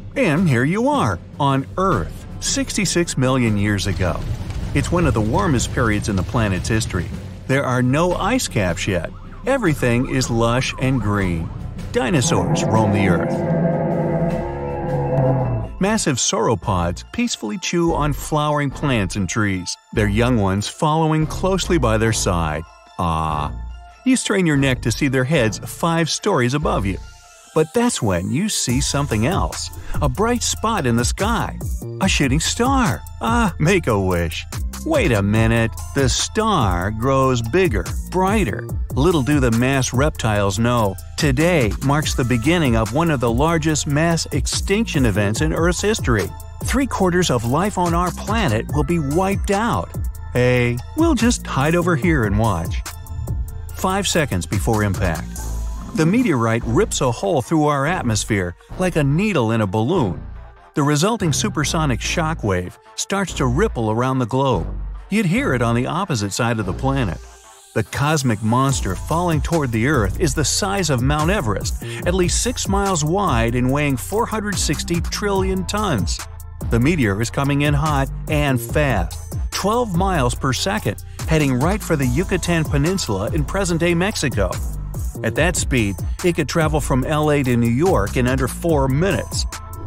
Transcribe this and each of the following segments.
And here you are, on Earth, 66 million years ago. It's one of the warmest periods in the planet's history. There are no ice caps yet. Everything is lush and green. Dinosaurs roam the Earth. Massive sauropods peacefully chew on flowering plants and trees, their young ones following closely by their side. Ah. You strain your neck to see their heads 5 stories above you. But that's when you see something else. A bright spot in the sky. A shooting star. Make a wish. Wait a minute. The star grows bigger, brighter. Little do the mass reptiles know, today marks the beginning of one of the largest mass extinction events in Earth's history. 3/4 of life on our planet will be wiped out. Hey, we'll just hide over here and watch. 5 seconds before impact. The meteorite rips a hole through our atmosphere like a needle in a balloon. The resulting supersonic shock wave starts to ripple around the globe. You'd hear it on the opposite side of the planet. The cosmic monster falling toward the Earth is the size of Mount Everest, at least 6 miles wide and weighing 460 trillion tons. The meteor is coming in hot and fast, 12 miles per second, heading right for the Yucatan Peninsula in present-day Mexico. At that speed, it could travel from LA to New York in under 4 minutes.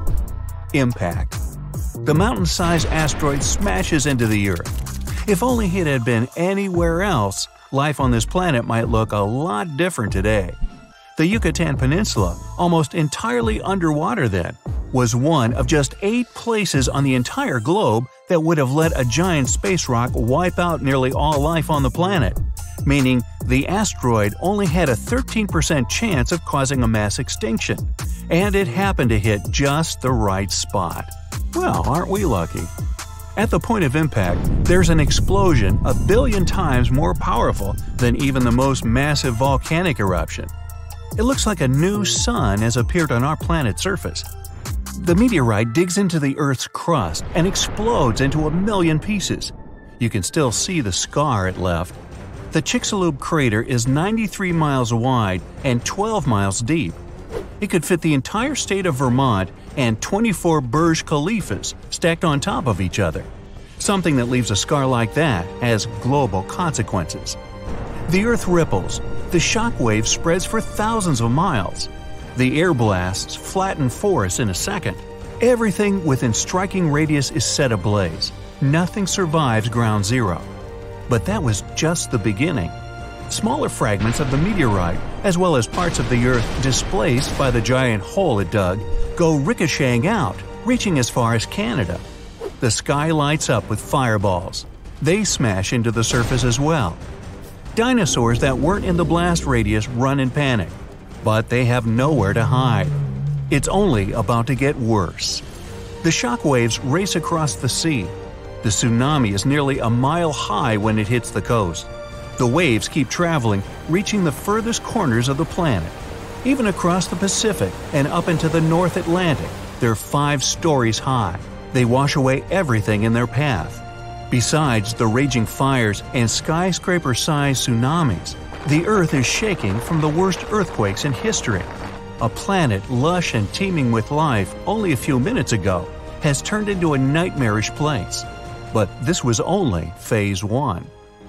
Impact. The mountain-sized asteroid smashes into the Earth. If only it had been anywhere else, life on this planet might look a lot different today. The Yucatan Peninsula, almost entirely underwater then, was one of just 8 places on the entire globe that would have let a giant space rock wipe out nearly all life on the planet, meaning the asteroid only had a 13% chance of causing a mass extinction, and it happened to hit just the right spot. Well, aren't we lucky? At the point of impact, there's an explosion 1 billion times more powerful than even the most massive volcanic eruption. It looks like a new sun has appeared on our planet's surface. The meteorite digs into the Earth's crust and explodes into 1 million pieces. You can still see the scar it left. The Chicxulub crater is 93 miles wide and 12 miles deep. It could fit the entire state of Vermont and 24 Burj Khalifas stacked on top of each other. Something that leaves a scar like that has global consequences. The Earth ripples. The shock wave spreads for thousands of miles. The air blasts flatten forests in a second. Everything within striking radius is set ablaze. Nothing survives ground zero. But that was just the beginning. Smaller fragments of the meteorite, as well as parts of the Earth displaced by the giant hole it dug, go ricocheting out, reaching as far as Canada. The sky lights up with fireballs. They smash into the surface as well. Dinosaurs that weren't in the blast radius run in panic, but they have nowhere to hide. It's only about to get worse. The shock waves race across the sea. The tsunami is nearly a mile high when it hits the coast. The waves keep traveling, reaching the furthest corners of the planet. Even across the Pacific and up into the North Atlantic, they're 5 stories high. They wash away everything in their path. Besides the raging fires and skyscraper-sized tsunamis, the Earth is shaking from the worst earthquakes in history. A planet lush and teeming with life only a few minutes ago has turned into a nightmarish place. But this was only Phase 1.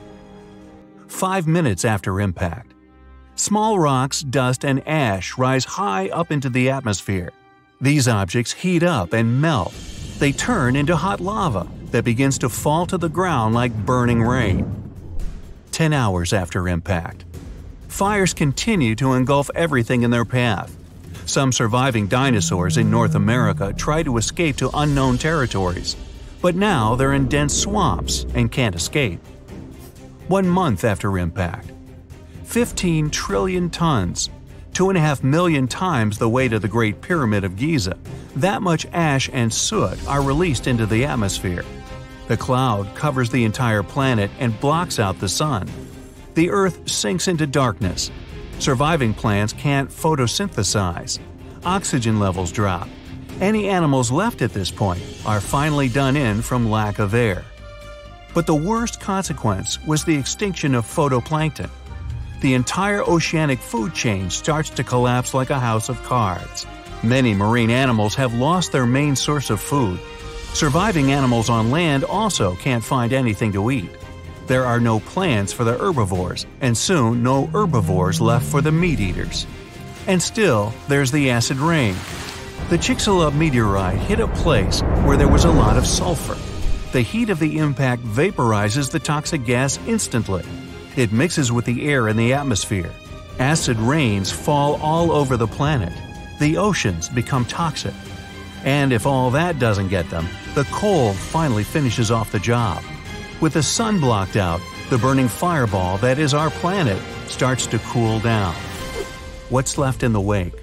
5 minutes after impact. Small rocks, dust, and ash rise high up into the atmosphere. These objects heat up and melt. They turn into hot lava that begins to fall to the ground like burning rain. 10 hours after impact. Fires continue to engulf everything in their path. Some surviving dinosaurs in North America try to escape to unknown territories, but now they're in dense swamps and can't escape. 1 month after impact. 15 trillion tons, 2.5 million times the weight of the Great Pyramid of Giza. That much ash and soot are released into the atmosphere. The cloud covers the entire planet and blocks out the sun. The Earth sinks into darkness. Surviving plants can't photosynthesize. Oxygen levels drop. Any animals left at this point are finally done in from lack of air. But the worst consequence was the extinction of phytoplankton. The entire oceanic food chain starts to collapse like a house of cards. Many marine animals have lost their main source of food. Surviving animals on land also can't find anything to eat. There are no plants for the herbivores, and soon no herbivores left for the meat-eaters. And still, there's the acid rain. The Chicxulub meteorite hit a place where there was a lot of sulfur. The heat of the impact vaporizes the toxic gas instantly. It mixes with the air in the atmosphere. Acid rains fall all over the planet. The oceans become toxic. And if all that doesn't get them, the cold finally finishes off the job. With the sun blocked out, the burning fireball that is our planet starts to cool down. What's left in the wake?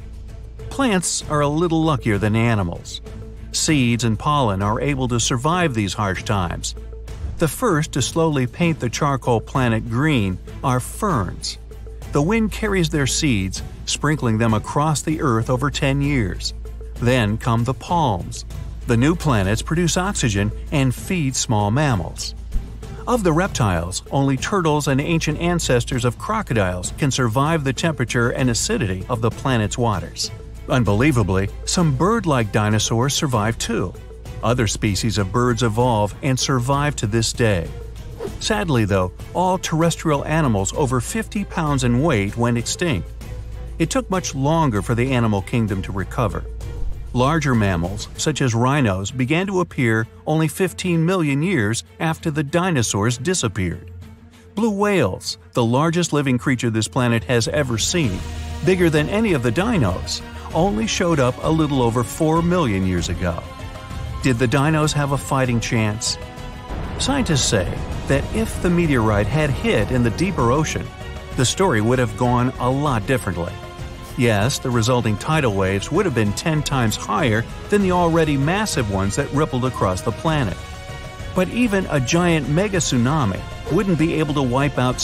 Plants are a little luckier than animals. Seeds and pollen are able to survive these harsh times. The first to slowly paint the charcoal planet green are ferns. The wind carries their seeds, sprinkling them across the earth over 10 years. Then come the palms. The new planets produce oxygen and feed small mammals. Of the reptiles, only turtles and ancient ancestors of crocodiles can survive the temperature and acidity of the planet's waters. Unbelievably, some bird-like dinosaurs survive too. Other species of birds evolve and survive to this day. Sadly though, all terrestrial animals over 50 pounds in weight went extinct. It took much longer for the animal kingdom to recover. Larger mammals, such as rhinos, began to appear only 15 million years after the dinosaurs disappeared. Blue whales, the largest living creature this planet has ever seen, bigger than any of the dinos, only showed up a little over 4 million years ago. Did the dinos have a fighting chance? Scientists say that if the meteorite had hit in the deeper ocean, the story would have gone a lot differently. Yes, the resulting tidal waves would have been 10 times higher than the already massive ones that rippled across the planet. But even a giant mega tsunami wouldn't be able to wipe out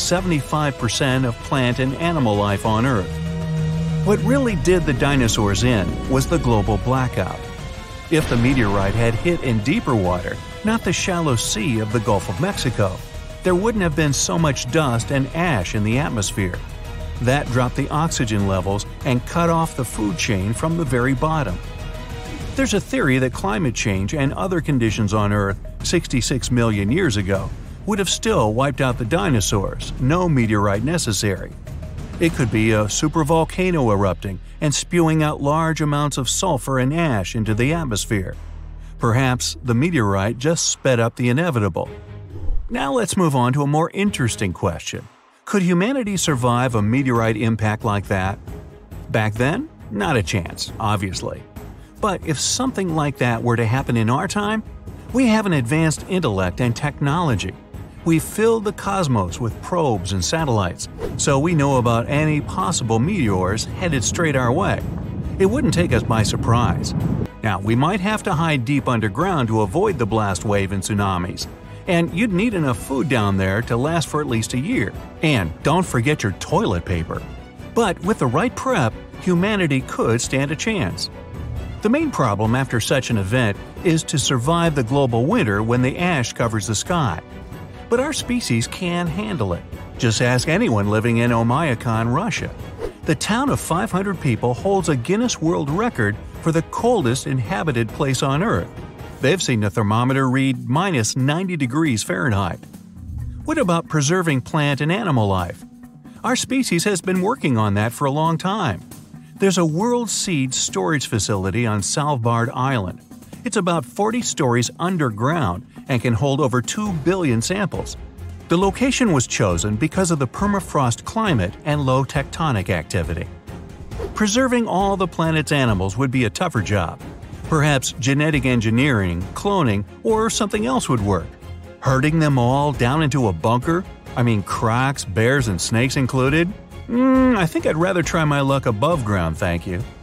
75% of plant and animal life on Earth. What really did the dinosaurs in was the global blackout. If the meteorite had hit in deeper water, not the shallow sea of the Gulf of Mexico, there wouldn't have been so much dust and ash in the atmosphere. That dropped the oxygen levels and cut off the food chain from the very bottom. There's a theory that climate change and other conditions on Earth 66 million years ago would have still wiped out the dinosaurs, no meteorite necessary. It could be a supervolcano erupting and spewing out large amounts of sulfur and ash into the atmosphere. Perhaps the meteorite just sped up the inevitable. Now let's move on to a more interesting question. Could humanity survive a meteorite impact like that? Back then, not a chance, obviously. But if something like that were to happen in our time, we have an advanced intellect and technology. We've filled the cosmos with probes and satellites, so we know about any possible meteors headed straight our way. It wouldn't take us by surprise. Now, we might have to hide deep underground to avoid the blast wave and tsunamis. And you'd need enough food down there to last for at least a year. And don't forget your toilet paper. But with the right prep, humanity could stand a chance. The main problem after such an event is to survive the global winter when the ash covers the sky. But our species can handle it. Just ask anyone living in Oymyakon, Russia. The town of 500 people holds a Guinness World Record for the coldest inhabited place on Earth. They've seen the thermometer read minus 90 degrees Fahrenheit. What about preserving plant and animal life? Our species has been working on that for a long time. There's a World Seed storage facility on Svalbard Island. It's about 40 stories underground and can hold over 2 billion samples. The location was chosen because of the permafrost climate and low tectonic activity. Preserving all the planet's animals would be a tougher job. Perhaps genetic engineering, cloning, or something else would work. Herding them all down into a bunker? I mean crocs, bears, and snakes included? I think I'd rather try my luck above ground, thank you.